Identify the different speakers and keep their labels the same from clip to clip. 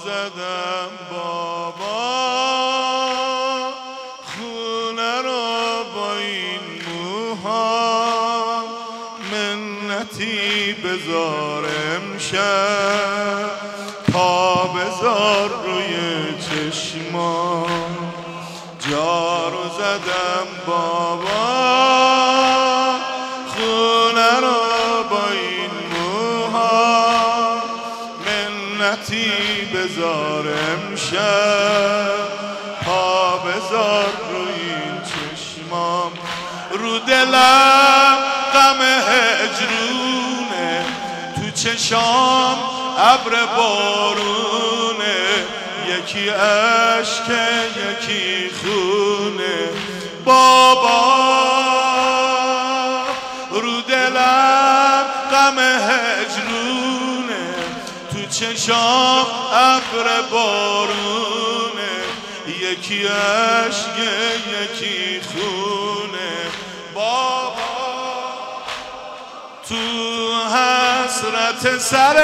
Speaker 1: زدم بابا خونه رو با این موها، منتی بذار امشب، پا بذار روی چشمان. جارو زدم بابا خونه رو با این موها، منتی بذار امشب، پا بذار روی این چشمام. رو دلم غم هجرونه، تو چشام ابر بارونه، یکی اشکه یکی خونه. بابا رو دلم غم هجرونه، تو چشام ابر بارونه، یکی اشکه یکی خونه. بابا تو حسرت سر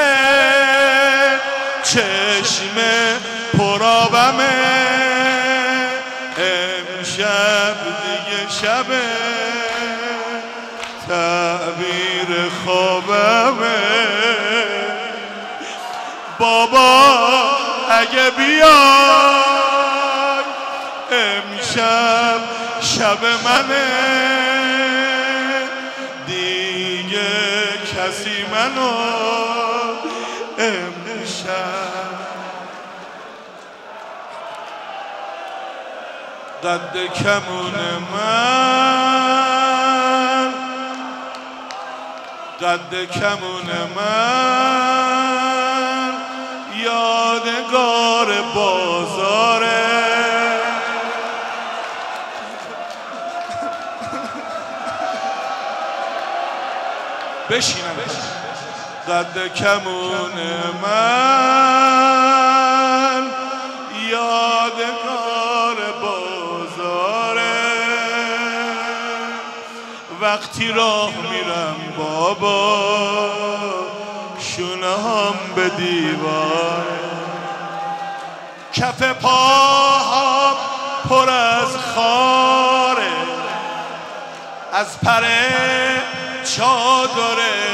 Speaker 1: چشم پرآبمه، امشب دیگه شب تعبیر خوابمه. بابا اگه بیای امشب شب منه، دیگه کسی منو امشب قد کمون من، قد کمون من یادگار بازاره. بشینم قد کمون من یادگار بازاره. وقتی راه میرم بابا شونه هم به دیواره، کف پاهم پر از خاره، از پره چادر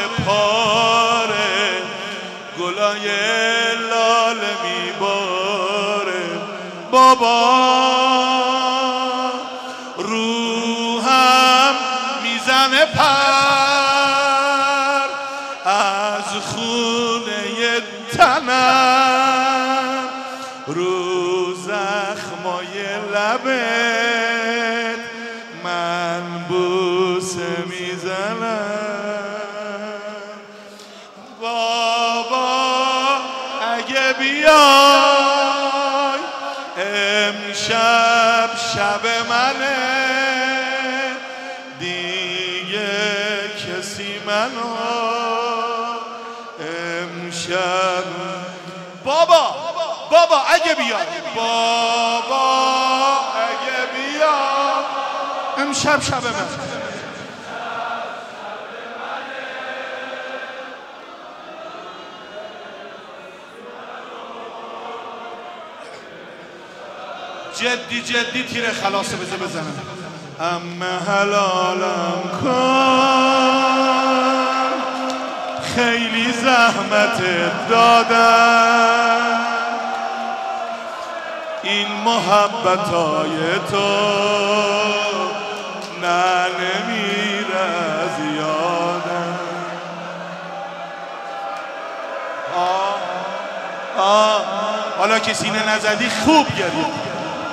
Speaker 1: پاره، گلای لاله میباره. بابا روحم میزنه پر از خونه تنم، رو زخمای لبت من بوسه میزنم. بابا اگه بیای امشب شب منه، دیگه کسی منو امشب. بابا اگه بیای، بابا اگه بیای امشب شب من. جدی جدی تیر خلاصه بزنم. اما حلالم کن، خیلی زحمت دادم، این محبتای تو نه نمیره از یادم. حالا که سینه نزدی خوب گریه.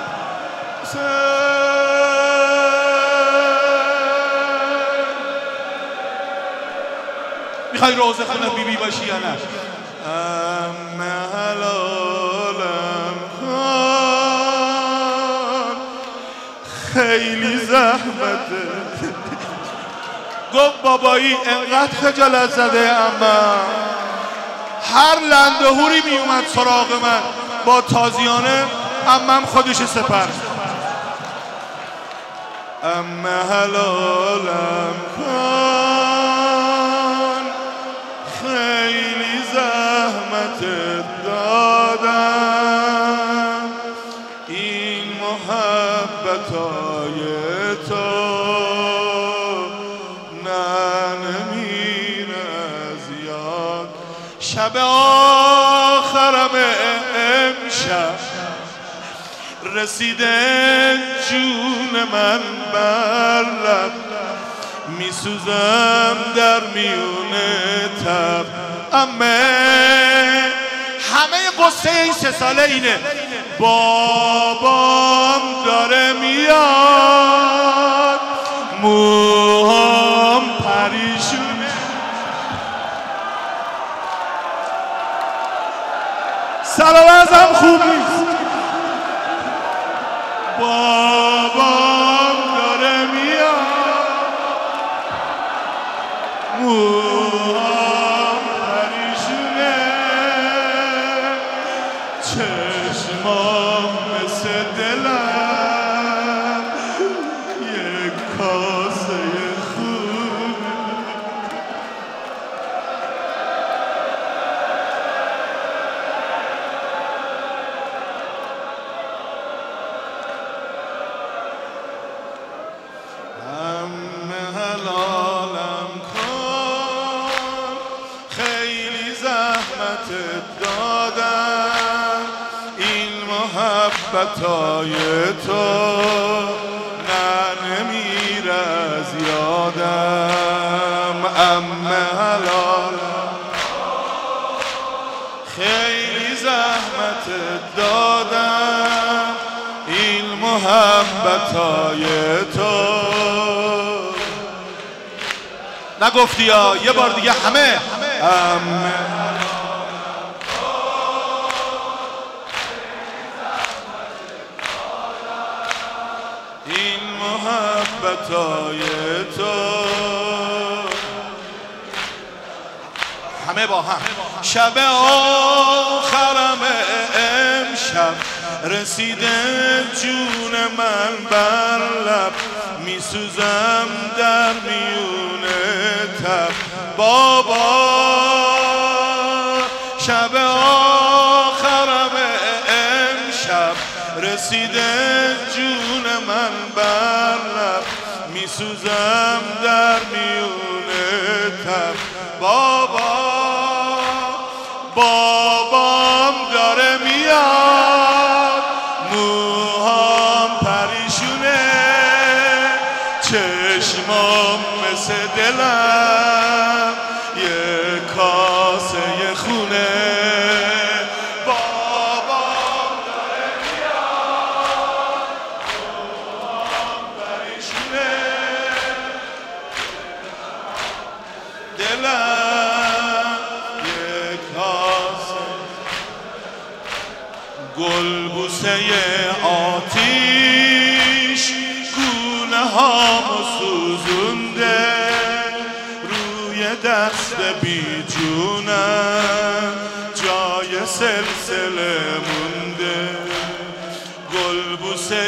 Speaker 1: میخوای روزه خونه بیبی باشی یا نه؟ اما حلالم کن، خیلی زحمته. گفت بابایی انقدر خجالت زده، اما هر لندهوری می اومد سراغ من با تازیانه، امم خودش سپر. اما حلالم کن، خیلی زحمت دادم، آخرم امشب رسیده جون من بر لب میسوزم در میون تب همه قصه این 3 ساله اینه بابام داره میاد موهام پریشونه سلام خوب نیست بابام داره میاد موهام پریشونه چشمام مثل دلم یک کاسه خون حلالم کن خیلی زحمت دادم این محبتای تو نه نمیره از یادم حلالم خیلی زحمت دادم این محبتای تو نگفتی یا یه بار دیگه همه این محبتای تو همه با هم شب آخرم امشب رسیده جون من بر لب میسوزم در میون تب بابا شب آخرم امشب رسیده جون من بر لب میسوزم در میون تب بابام داره میاد موهام پریشونه چشمام مثل دلم یه کاسه خونه بابام داره میاد موهام پریشونه دلم یه کاسه گلبوسه آتیش گونه هامو سوزونده روی دست بی جونم جای سلسله مونده گلبوسه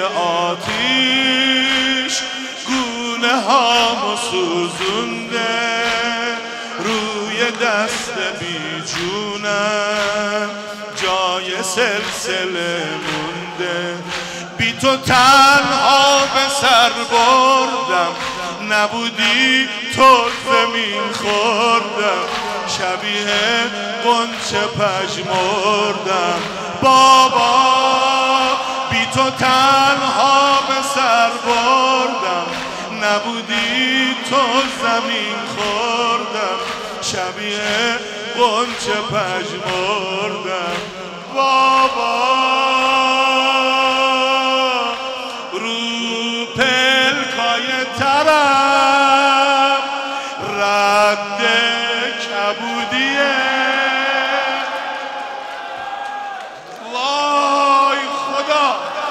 Speaker 1: آتیش گونه هامو سوزونده روی دست بی جونم جای سلسله مونده بی تو تنها به سر بردم نبودی تو زمین خوردم شبیه غنچه پژمردم بابا بی تو تنها به سر بردم نبودی تو زمین خوردم شبیه غنچه پژمردم بابا رو پلکای ترم رد کبودیه وای خدا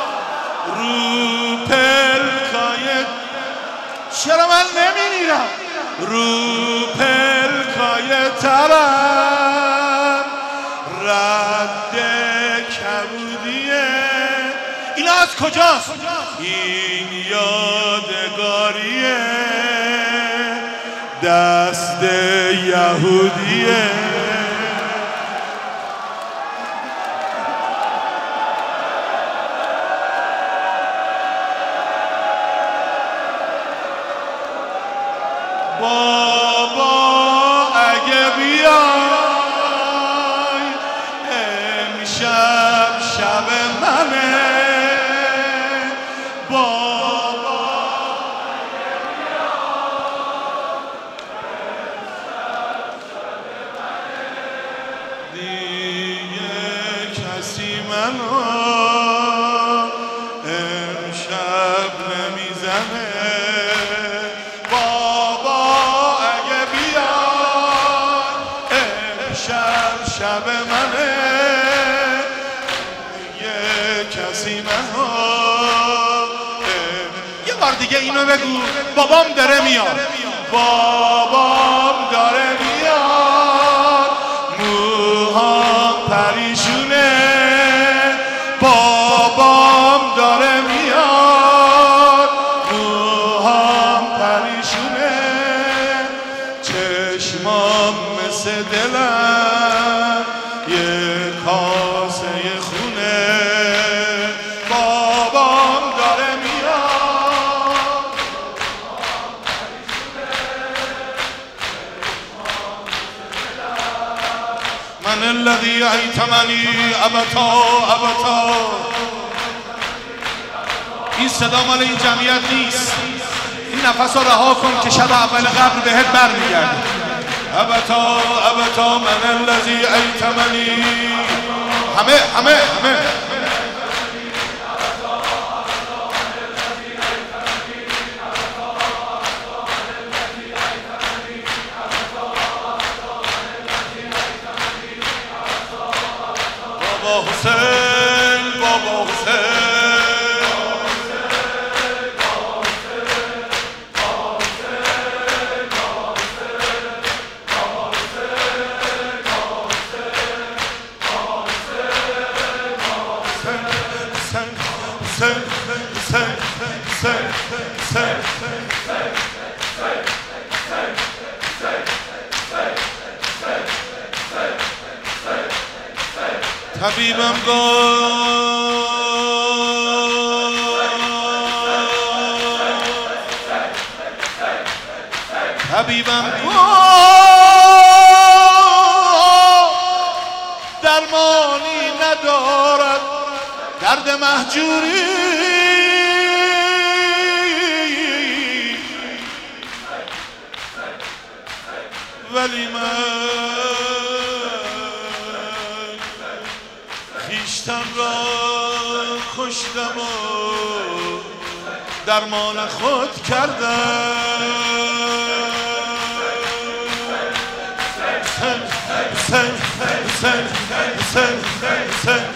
Speaker 1: رو پلکای چرا من نمیمیرم رو پلکای ترم رد کبودیه اینا از کجاست؟ این یادگاریه دست یهودیه بابا اگه بیاد امشب شب منه بابا دیگه کسی منو امشب نمیزنه بابا اگه بیاد امشب شب منه یه کسی منو یه بار دیگه اینو بگو بابام داره میاد بابام داره میاد موهام پریشونه بابام داره میاد موهام پریشونه چشمام مثل دلم یه کاسه خونه بابام داره میاد من الذي ایتمنی ابتا ابتا این صدا مال این جمعیت نیست این نفس رو رها کن که شب اول قبر بهت برمیگرده ابتا ابتا من الذی ایتمنی همه بابا حسین بابا حسین طبیبم درمانی ندارد درد مهجوری ولی من خیشتن را کشتم و درمان خود کردم